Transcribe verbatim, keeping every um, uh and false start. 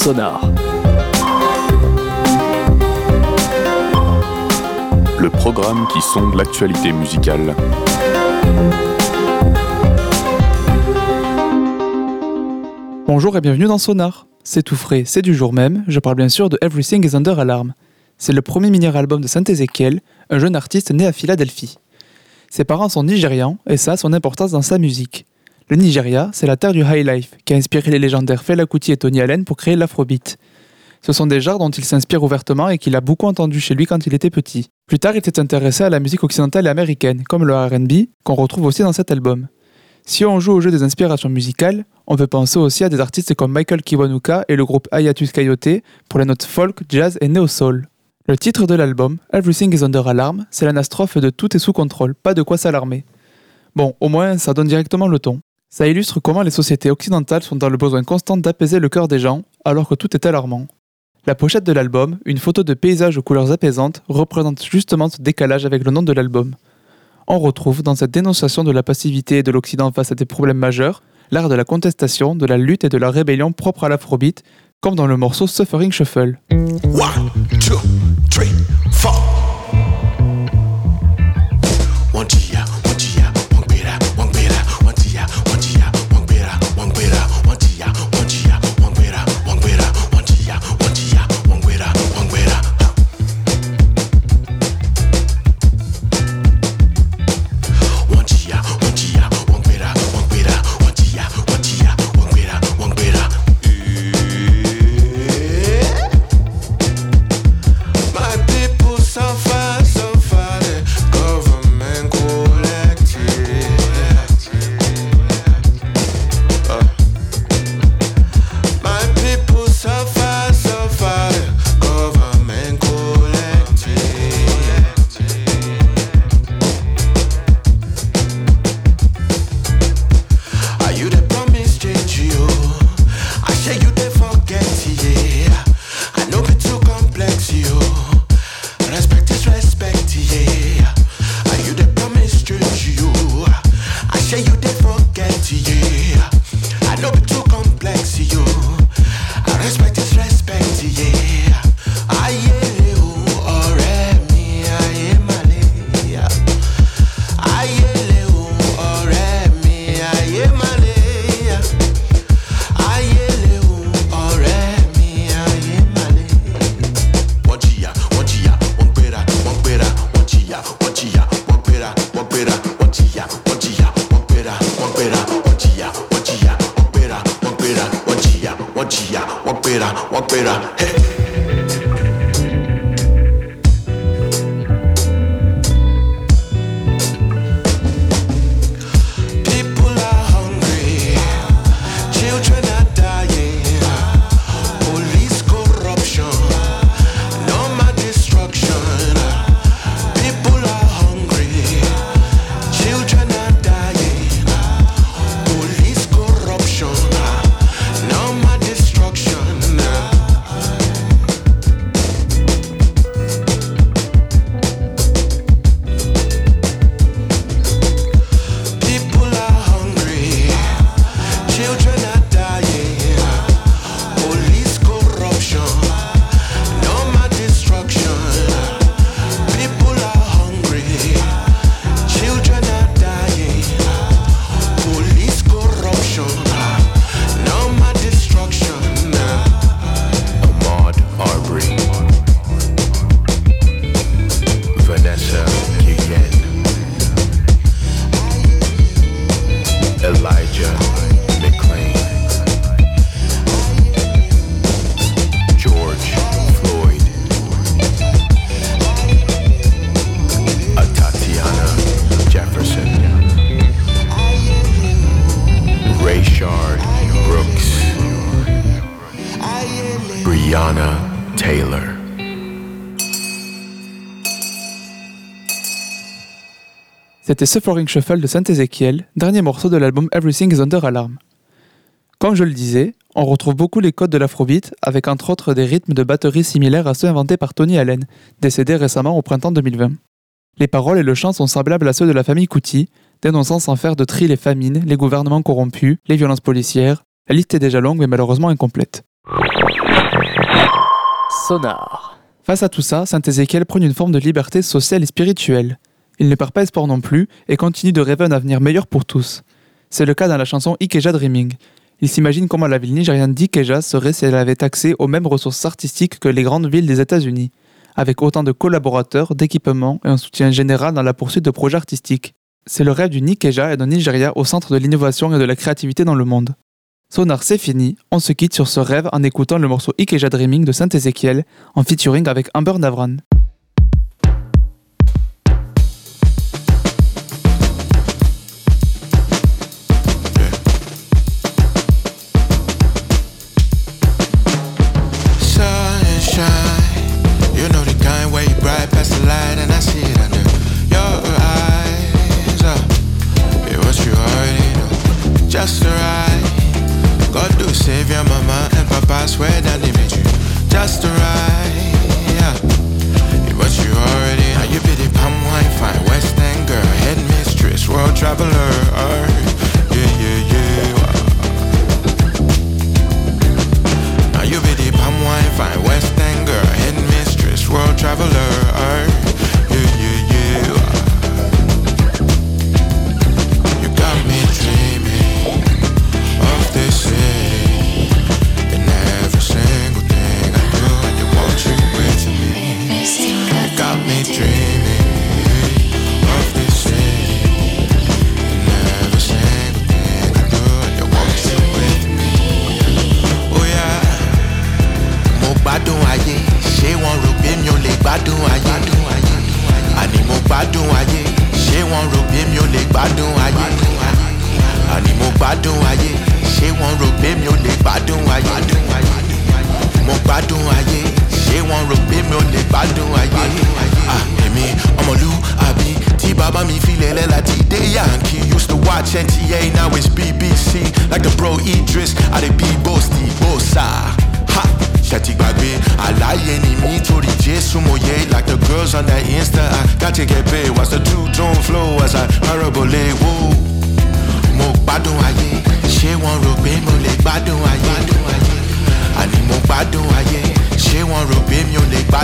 Sonar. Le programme qui sonde l'actualité musicale. Bonjour et bienvenue dans Sonar. C'est tout frais, c'est du jour même, je parle bien sûr de Everything is Under Alarm. C'est le premier mini-album de Saint-Ezekiel, un jeune artiste né à Philadelphie. Ses parents sont nigérians et ça a son importance dans sa musique. Le Nigeria, c'est la terre du high life, qui a inspiré les légendaires Fela Kuti et Tony Allen pour créer l'afrobeat. Ce sont des genres dont il s'inspire ouvertement et qu'il a beaucoup entendu chez lui quand il était petit. Plus tard, il s'est intéressé à la musique occidentale et américaine, comme le R and B, qu'on retrouve aussi dans cet album. Si on joue au jeu des inspirations musicales, on peut penser aussi à des artistes comme Michael Kiwanuka et le groupe Hiatus Kaiyote pour les notes folk, jazz et neo-soul. Le titre de l'album, Everything is Under Alarm, c'est l'anastrophe de tout est sous contrôle, pas de quoi s'alarmer. Bon, au moins, ça donne directement le ton. Ça illustre comment les sociétés occidentales sont dans le besoin constant d'apaiser le cœur des gens, alors que tout est alarmant. La pochette de l'album, une photo de paysage aux couleurs apaisantes, représente justement ce décalage avec le nom de l'album. On retrouve dans cette dénonciation de la passivité de l'Occident face à des problèmes majeurs, l'art de la contestation, de la lutte et de la rébellion propre à l'afrobeat, comme dans le morceau Suffering Shuffle. One, two, three, four. One tia, one tia, one beta, one beta, one tia, one tia, one beta, one beta, one tia, one tia, one beta, one beta, one tia, one tia, one beta, one beta. One tia, one tia, one beta, one beta, one tia, one tia, one beta, one beta. My people suffer, suffer the government collective. Uh. My people suffer, suffer the government collective. Are you the promise change you? I say you the forget, yeah. I know it too complex, you. Respect is respect, yeah. Are you the promise change you? I say you the forget, yeah. I know it too complex, you. Respect is respect, yeah. Aye, oh, ọ̀rẹ́ mi, ayé mà le, yeah. Ayé le, oh, ọ̀rẹ́ mi, ayé mà le, yeah. Ayé le, oh, ọ̀rẹ́ mi, ayé mà le. One chia, one chia, one beta, one beta, one chia, one chia, one beta, one beta, one chia, one chia, one beta, one beta, one chia, one chia, one beta, one beta, one chia, one chia, one beta, one beta. Hey. People are hungry, children are dying, police corruption, normal destruction. People are hungry, children are dying, police corruption, normal destruction. People are hungry, children are dying, police corruption, normal destruction. People are hungry, children are dying, police corruption, normal destruction. Ahmaud Arbery, Vanessa Guillen, Elijah McClain, George Floyd, Atatiana Jefferson, Rayshard Brooks, Breonna Taylor. C'était Suffering Shuffle de Saint-Ezekiel, dernier morceau de l'album Everything is Under Alarm. Comme je le disais, on retrouve beaucoup les codes de l'afrobeat, avec entre autres des rythmes de batterie similaires à ceux inventés par Tony Allen, décédé récemment au printemps deux mille vingt. Les paroles et le chant sont semblables à ceux de la famille Kuti, dénonçant sans faire de tri les famines, les gouvernements corrompus, les violences policières. La liste est déjà longue mais malheureusement incomplète. Sonar. Face à tout ça, Saint-Ézéchiel prône une forme de liberté sociale et spirituelle. Il ne perd pas espoir non plus et continue de rêver un avenir meilleur pour tous. C'est le cas dans la chanson Ikeja Dreaming. Il s'imagine comment la ville nigériane d'Ikeja serait si elle avait accès aux mêmes ressources artistiques que les grandes villes des États-Unis, avec autant de collaborateurs, d'équipements et un soutien général dans la poursuite de projets artistiques. C'est le rêve du Nikeja et d'un Nigeria au centre de l'innovation et de la créativité dans le monde. Sonar, c'est fini, on se quitte sur ce rêve en écoutant le morceau Ikeja Dreaming de Saint-Ézéchiel en featuring avec Amber Navran. Just right, God do save your mama and papa, swear that they made you just right, yeah. But you already know you be the palm wine, fine West End girl, head mistress, world traveler, yeah, yeah, yeah. Now you be the palm wine, fine West End girl, head mistress, world traveler, yeah, yeah, yeah. You got me dreaming of this city, and every single thing I do, and you want you with me. You got me dreaming of this city, and every single thing I do, and you want you with me. Oh yeah, mo gbádùn ayé, ṣé wọ́n rò pé mi ò lè gbádùn ayé? Àní mo gbádùn ayé, ṣé wọ́n rò pé mi ò lè gbádùn ayé? Àní mo gbádùn ayé, ṣé wọ́n rò pé mi ò lè gbádùn ayé? Mo gbádùn ayé, ṣé wọ́n rò pé mi ò lè gbádùn ayé? Ah, èmi ọmọlúàbí tí bàbá mi fi lélẹ̀ láti dé Yankee. Used to watch N T A, now it's B B C. Like the bro Idris, I dey be boasty, bossa. Ha! Ṣẹ́tì gbàgbé, àlàyé ni mi torí Jésù mòye. Like the girls on that Insta, I gotta get paid. Watch the two-tone flow as I parabole, whoa. Mo gbádùn ayé, ṣé wọ́n rò pé mo lè gbádùn ayé? Àní mo gbádùn ayé, ṣé wọ́n rò pé mi ò lè gbádùn ayé?